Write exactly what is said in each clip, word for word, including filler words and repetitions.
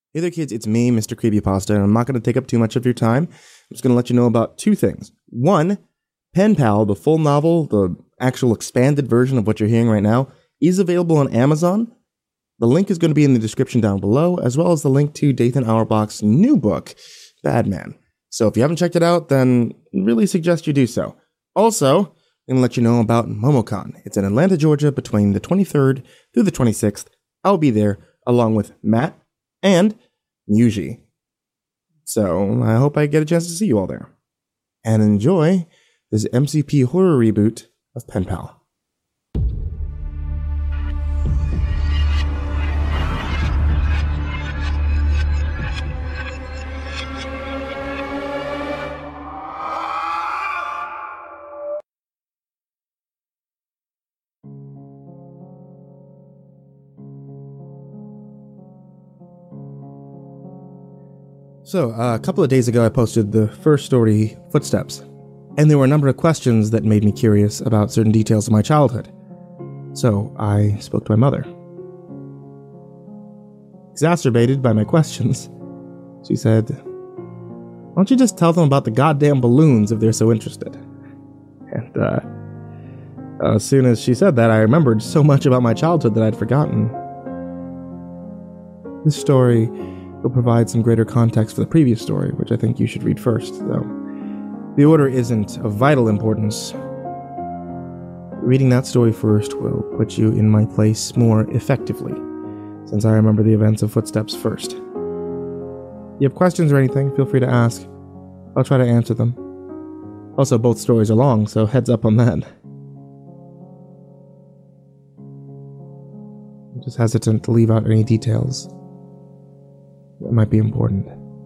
Hey there, kids. It's me, Mister Creepypasta, and I'm not going to take up too much of your time. I'm just going to let you know about two things. One, Pen Pal, the full novel, the actual expanded version of what you're hearing right now, is available on Amazon. The link is going to be in the description down below, as well as the link to Dathan Auerbach's new book, Bad Man. So if you haven't checked it out, then I really suggest you do so. Also, I'm going to let you know about MomoCon. It's in Atlanta, Georgia, between the twenty-third through the twenty-sixth. I'll be there, along with Matt and Yuji. So I hope I get a chance to see you all there. And enjoy this M C P horror reboot of Pen Pal. So, uh, a couple of days ago, I posted the first story, Footsteps, and there were a number of questions that made me curious about certain details of my childhood. So, I spoke to my mother. Exacerbated by my questions, she said, "Why don't you just tell them about the goddamn balloons if they're so interested?" And, uh, as soon as she said that, I remembered so much about my childhood that I'd forgotten. This story will provide some greater context for the previous story, which I think you should read first, though the order isn't of vital importance. Reading that story first will put you in my place more effectively, since I remember the events of Footsteps first. If you have questions or anything, feel free to ask. I'll try to answer them. Also, both stories are long, so heads up on that. I'm just hesitant to leave out any details that might be important.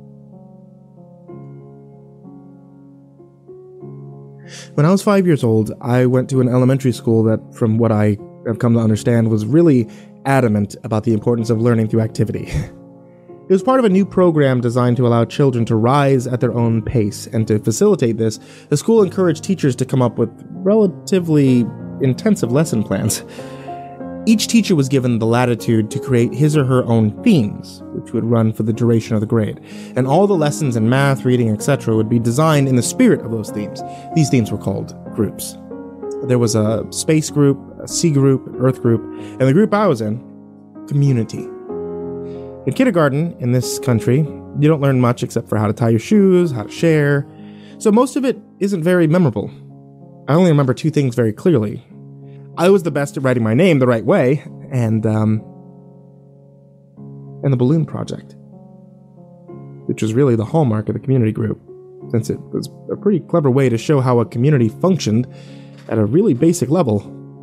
When I was five years old, I went to an elementary school that, from what I have come to understand, was really adamant about the importance of learning through activity. It was part of a new program designed to allow children to rise at their own pace, and to facilitate this, the school encouraged teachers to come up with relatively intensive lesson plans. Each teacher was given the latitude to create his or her own themes, which would run for the duration of the grade, and all the lessons in math, reading, et cetera would be designed in the spirit of those themes. These themes were called groups. There was a space group, a sea group, an earth group, and the group I was in, community. In kindergarten, in this country, you don't learn much except for how to tie your shoes, how to share, so most of it isn't very memorable. I only remember two things very clearly. I was the best at writing my name the right way, and, um, and the balloon project, which was really the hallmark of the community group, since it was a pretty clever way to show how a community functioned at a really basic level.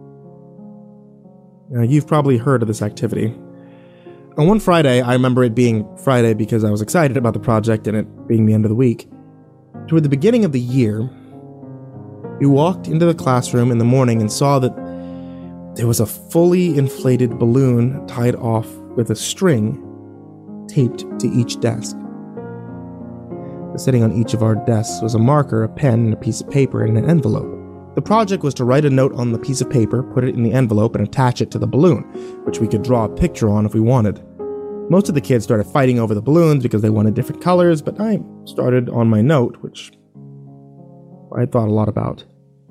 Now, you've probably heard of this activity. On one Friday, I remember it being Friday because I was excited about the project and it being the end of the week. Toward the beginning of the year, we walked into the classroom in the morning and saw that there was a fully inflated balloon tied off with a string taped to each desk. Sitting on each of our desks was a marker, a pen, and a piece of paper in an envelope. The project was to write a note on the piece of paper, put it in the envelope, and attach it to the balloon, which we could draw a picture on if we wanted. Most of the kids started fighting over the balloons because they wanted different colors, but I started on my note, which I had thought a lot about.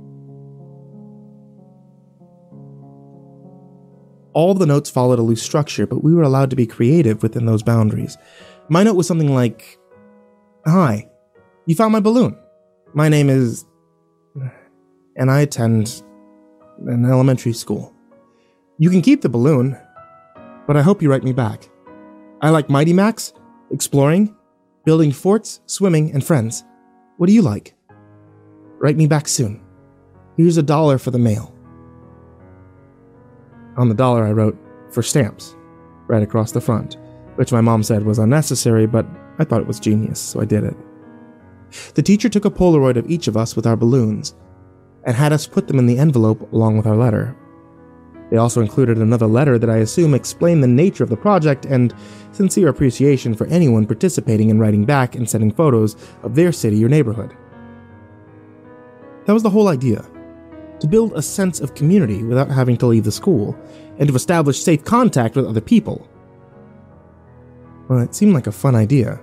All of the notes followed a loose structure, but we were allowed to be creative within those boundaries. My note was something like, "Hi, you found my balloon. My name is... and I attend an elementary school. You can keep the balloon, but I hope you write me back. I like Mighty Max, exploring, building forts, swimming, and friends. What do you like? Write me back soon. Here's a dollar for the mail." On the dollar I wrote, "For stamps," right across the front, which my mom said was unnecessary, but I thought it was genius, so I did it. The teacher took a Polaroid of each of us with our balloons, and had us put them in the envelope along with our letter. They also included another letter that I assume explained the nature of the project and sincere appreciation for anyone participating in writing back and sending photos of their city or neighborhood. That was the whole idea. To build a sense of community without having to leave the school, and to establish safe contact with other people. Well, it seemed like a fun idea.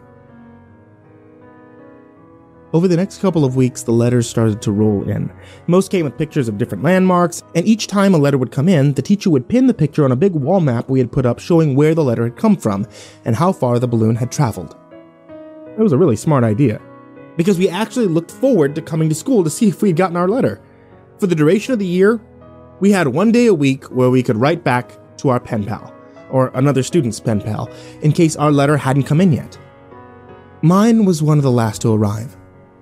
Over the next couple of weeks, the letters started to roll in. Most came with pictures of different landmarks, and each time a letter would come in, the teacher would pin the picture on a big wall map we had put up showing where the letter had come from and how far the balloon had traveled. It was a really smart idea, because we actually looked forward to coming to school to see if we had gotten our letter. For the duration of the year, we had one day a week where we could write back to our pen pal, or another student's pen pal, in case our letter hadn't come in yet. Mine was one of the last to arrive.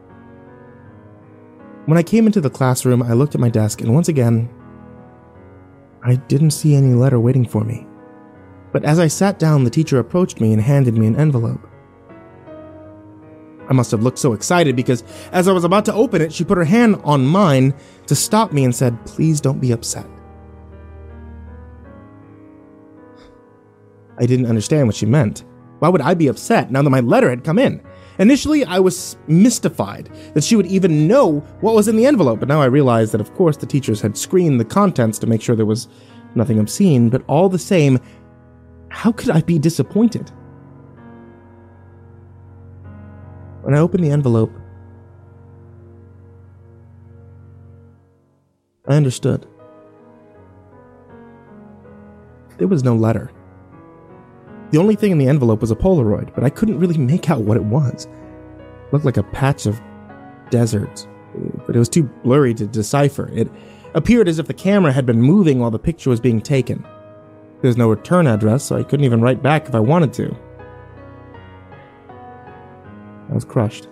When I came into the classroom, I looked at my desk, and once again, I didn't see any letter waiting for me. But as I sat down, the teacher approached me and handed me an envelope. I must have looked so excited because as I was about to open it, she put her hand on mine to stop me and said, "Please don't be upset." I didn't understand what she meant. Why would I be upset now that my letter had come in? Initially, I was mystified that she would even know what was in the envelope, but now I realized that of course the teachers had screened the contents to make sure there was nothing obscene, but all the same, how could I be disappointed? When I opened the envelope, I understood. There was no letter. The only thing in the envelope was a Polaroid, but I couldn't really make out what it was. It looked like a patch of desert, but it was too blurry to decipher. It appeared as if the camera had been moving while the picture was being taken. There was no return address, so I couldn't even write back if I wanted to. I was crushed.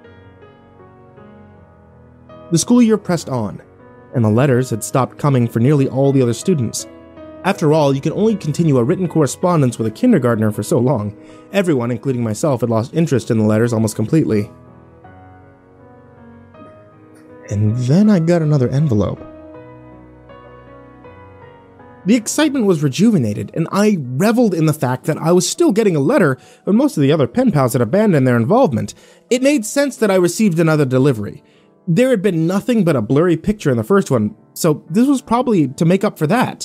The school year pressed on, and the letters had stopped coming for nearly all the other students. After all, you can only continue a written correspondence with a kindergartner for so long. Everyone, including myself, had lost interest in the letters almost completely. And then I got another envelope. The excitement was rejuvenated, and I reveled in the fact that I was still getting a letter when most of the other pen pals had abandoned their involvement. It made sense that I received another delivery. There had been nothing but a blurry picture in the first one, so this was probably to make up for that.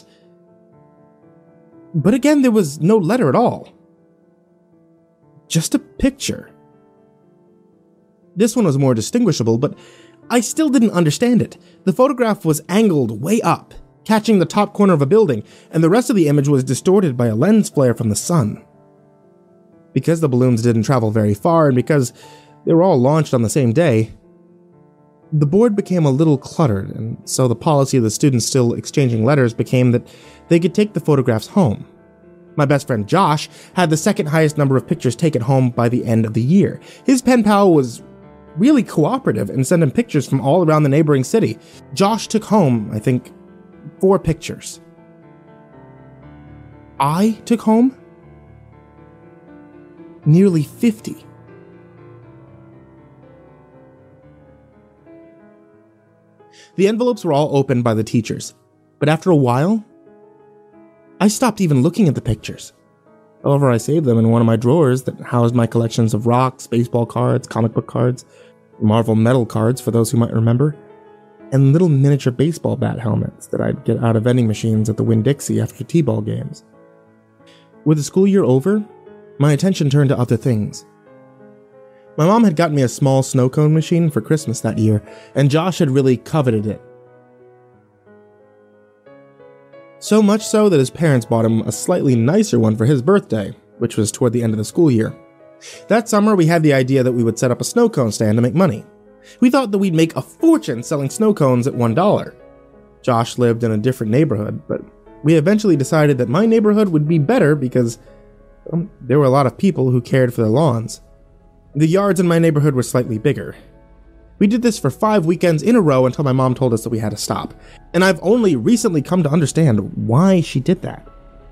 But again, there was no letter at all. Just a picture. This one was more distinguishable, but I still didn't understand it. The photograph was angled way up, catching the top corner of a building, and the rest of the image was distorted by a lens flare from the sun. Because the balloons didn't travel very far, and because they were all launched on the same day, the board became a little cluttered, and so the policy of the students still exchanging letters became that they could take the photographs home. My best friend Josh had the second highest number of pictures taken home by the end of the year. His pen pal was really cooperative and sent him pictures from all around the neighboring city. Josh took home, I think, four pictures. I took home nearly fifty. The envelopes were all opened by the teachers, but after a while, I stopped even looking at the pictures. However, I saved them in one of my drawers that housed my collections of rocks, baseball cards, comic book cards, Marvel metal cards for those who might remember, and little miniature baseball bat helmets that I'd get out of vending machines at the Winn-Dixie after t-ball games. With the school year over, my attention turned to other things. My mom had gotten me a small snow cone machine for Christmas that year, and Josh had really coveted it. So much so that his parents bought him a slightly nicer one for his birthday, which was toward the end of the school year. That summer, we had the idea that we would set up a snow cone stand to make money. We thought that we'd make a fortune selling snow cones at one dollar. Josh lived in a different neighborhood, but we eventually decided that my neighborhood would be better because um, there were a lot of people who cared for their lawns. The yards in my neighborhood were slightly bigger. We did this for five weekends in a row until my mom told us that we had to stop, and I've only recently come to understand why she did that.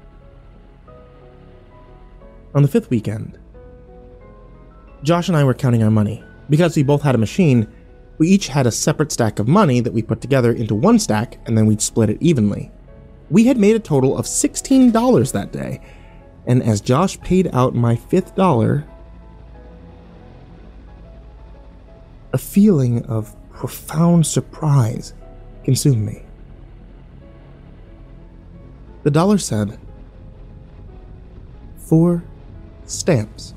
On the fifth weekend, Josh and I were counting our money. Because we both had a machine, we each had a separate stack of money that we put together into one stack, and then we'd split it evenly. We had made a total of sixteen dollars that day, and as Josh paid out my fifth dollar, a feeling of profound surprise consumed me. The dollar said, four stamps.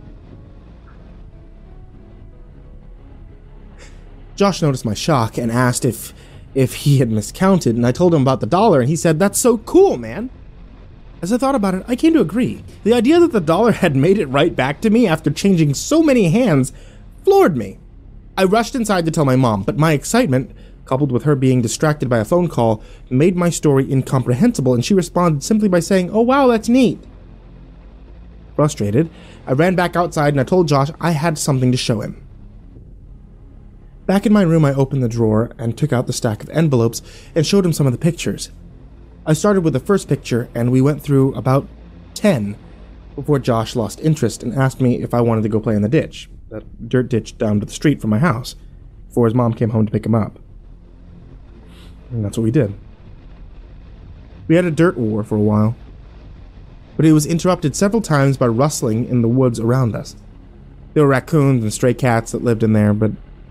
Josh noticed my shock and asked if if he had miscounted, and I told him about the dollar, and he said, "That's so cool, man." As I thought about it, I came to agree. The idea that the dollar had made it right back to me after changing so many hands floored me. I rushed inside to tell my mom, but my excitement, coupled with her being distracted by a phone call, made my story incomprehensible, and she responded simply by saying, "Oh wow, that's neat." Frustrated, I ran back outside and I told Josh I had something to show him. Back in my room, I opened the drawer and took out the stack of envelopes and showed him some of the pictures. I started with the first picture, and we went through about ten before Josh lost interest and asked me if I wanted to go play in the ditch, that dirt ditch down to the street from my house, before his mom came home to pick him up. And that's what we did. We had a dirt war for a while, but it was interrupted several times by rustling in the woods around us. There were raccoons and stray cats that lived in there, but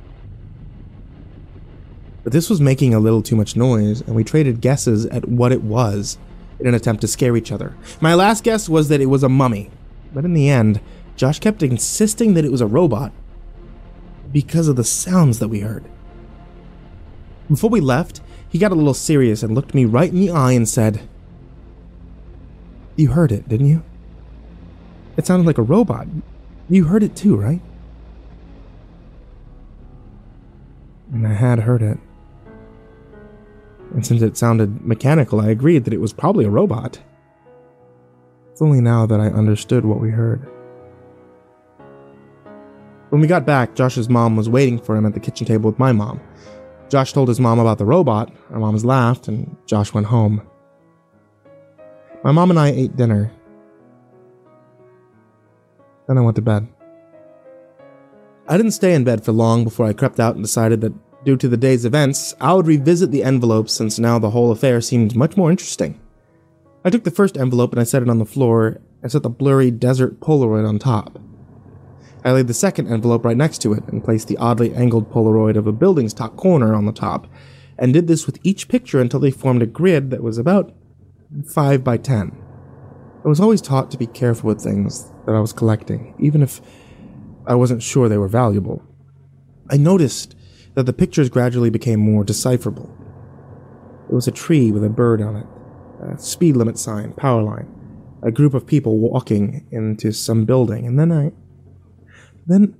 But this was making a little too much noise, and we traded guesses at what it was in an attempt to scare each other. My last guess was that it was a mummy, but in the end, Josh kept insisting that it was a robot because of the sounds that we heard. Before we left, he got a little serious and looked me right in the eye and said, "You heard it, didn't you? It sounded like a robot. You heard it too, right?" And I had heard it. And since it sounded mechanical, I agreed that it was probably a robot. It's only now that I understood what we heard. When we got back, Josh's mom was waiting for him at the kitchen table with my mom. Josh told his mom about the robot, our moms laughed, and Josh went home. My mom and I ate dinner. Then I went to bed. I didn't stay in bed for long before I crept out and decided that, due to the day's events, I would revisit the envelopes since now the whole affair seemed much more interesting. I took the first envelope and I set it on the floor and set the blurry desert Polaroid on top. I laid the second envelope right next to it and placed the oddly angled Polaroid of a building's top corner on the top, and did this with each picture until they formed a grid that was about five by ten. I was always taught to be careful with things that I was collecting, even if I wasn't sure they were valuable. I noticed that the pictures gradually became more decipherable. It was a tree with a bird on it, a speed limit sign, power line, a group of people walking into some building, and then I... Then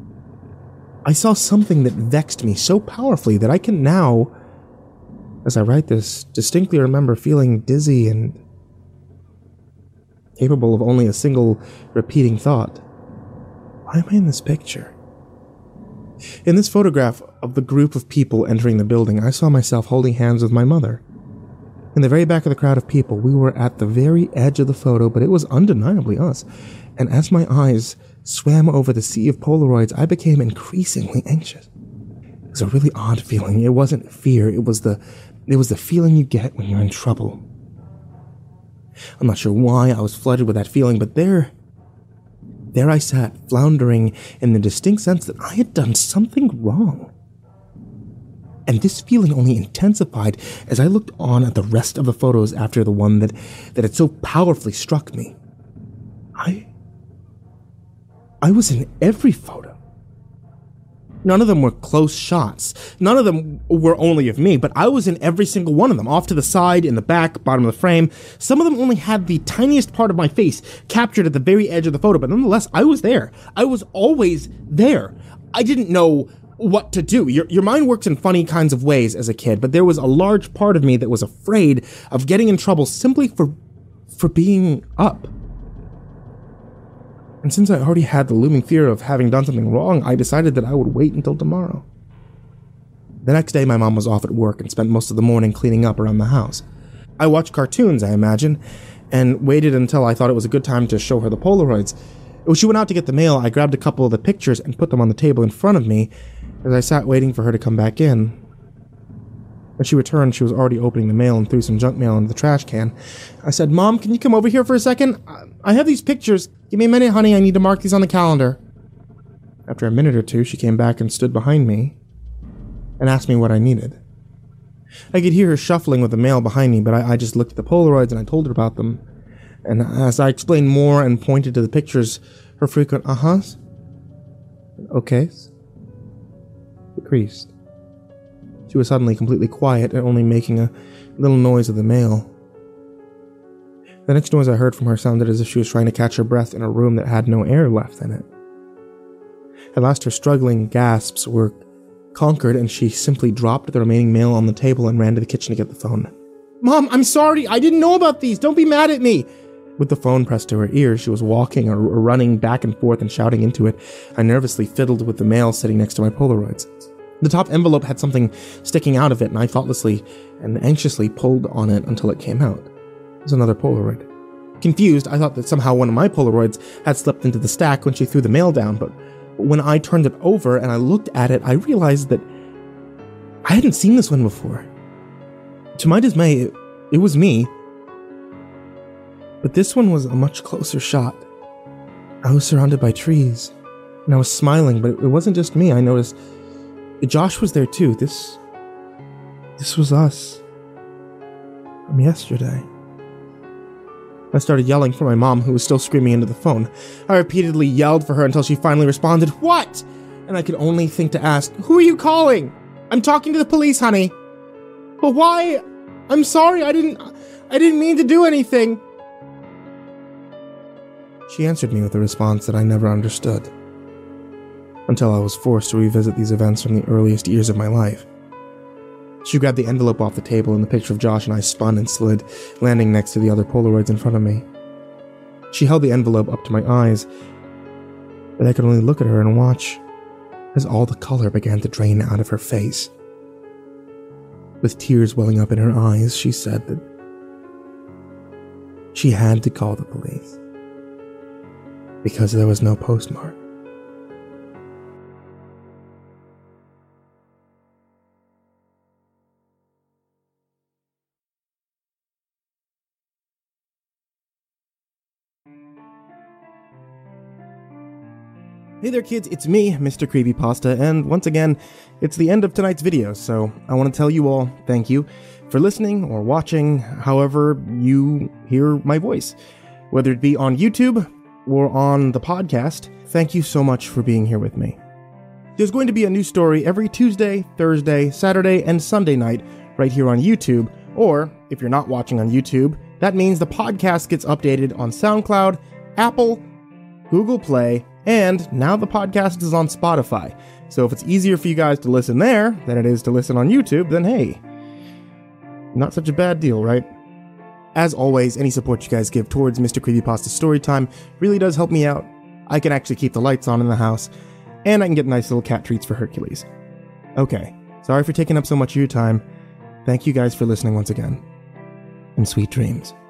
I saw something that vexed me so powerfully that I can now, as I write this, distinctly remember feeling dizzy and capable of only a single repeating thought. Why am I in this picture? In this photograph of the group of people entering the building, I saw myself holding hands with my mother. In the very back of the crowd of people, we were at the very edge of the photo, but it was undeniably us. And as my eyes swam over the sea of Polaroids, I became increasingly anxious. It was a really odd feeling. It wasn't fear, it was the it was the feeling you get when you're in trouble. I'm not sure why I was flooded with that feeling, but there There I sat, floundering in the distinct sense that I had done something wrong. And this feeling only intensified as I looked on at the rest of the photos after the one that, that had so powerfully struck me. I... I was in every photo. None of them were close shots. None of them were only of me, but I was in every single one of them, off to the side, in the back, bottom of the frame. Some of them only had the tiniest part of my face captured at the very edge of the photo, but nonetheless, I was there. I was always there. I didn't know what to do. Your, your mind works in funny kinds of ways as a kid, but there was a large part of me that was afraid of getting in trouble simply for, for being up. And since I already had the looming fear of having done something wrong, I decided that I would wait until tomorrow. The next day, my mom was off at work and spent most of the morning cleaning up around the house. I watched cartoons, I imagine, and waited until I thought it was a good time to show her the Polaroids. When she went out to get the mail, I grabbed a couple of the pictures and put them on the table in front of me as I sat waiting for her to come back in. When she returned, she was already opening the mail and threw some junk mail into the trash can. I said, "Mom, can you come over here for a second? I have these pictures. Give me a minute, honey. I need to mark these on the calendar." After a minute or two, she came back and stood behind me and asked me what I needed. I could hear her shuffling with the mail behind me, but I, I just looked at the Polaroids and I told her about them. And as I explained more and pointed to the pictures, her frequent uh-huhs, okays, decreased. She was suddenly completely quiet and only making a little noise of the mail. The next noise I heard from her sounded as if she was trying to catch her breath in a room that had no air left in it. At last her struggling gasps were conquered and she simply dropped the remaining mail on the table and ran to the kitchen to get the phone. "Mom, I'm sorry, I didn't know about these, don't be mad at me!" With the phone pressed to her ear, she was walking or running back and forth and shouting into it. I nervously fiddled with the mail sitting next to my Polaroids. The top envelope had something sticking out of it, and I thoughtlessly and anxiously pulled on it until it came out. It was another Polaroid. Confused, I thought that somehow one of my Polaroids had slipped into the stack when she threw the mail down, but when I turned it over and I looked at it, I realized that I hadn't seen this one before. To my dismay, it, it was me. But this one was a much closer shot. I was surrounded by trees, and I was smiling, but it wasn't just me. I noticed Josh was there too. This, this was us from yesterday. I started yelling for my mom, who was still screaming into the phone. I repeatedly yelled for her until she finally responded, "What?" And I could only think to ask, "Who are you calling?" "I'm talking to the police, honey." "But why? I'm sorry, I didn't, I didn't mean to do anything." She answered me with a response that I never understood, until I was forced to revisit these events from the earliest years of my life. She grabbed the envelope off the table and the picture of Josh and I spun and slid, landing next to the other Polaroids in front of me. She held the envelope up to my eyes, but I could only look at her and watch as all the color began to drain out of her face. With tears welling up in her eyes, she said that she had to call the police because there was no postmark. Hey there kids, it's me, Mister Creepypasta, and once again, it's the end of tonight's video, so I want to tell you all thank you for listening or watching however you hear my voice. Whether it be on YouTube or on the podcast, thank you so much for being here with me. There's going to be a new story every Tuesday, Thursday, Saturday, and Sunday night right here on YouTube, or if you're not watching on YouTube, that means the podcast gets updated on SoundCloud, Apple, Google Play, and now the podcast is on Spotify. So if it's easier for you guys to listen there than it is to listen on YouTube, then hey, not such a bad deal, right? As always, any support you guys give towards Mister Creepypasta Storytime really does help me out. I can actually keep the lights on in the house, and I can get nice little cat treats for Hercules. Okay, sorry for taking up so much of your time. Thank you guys for listening once again, and sweet dreams.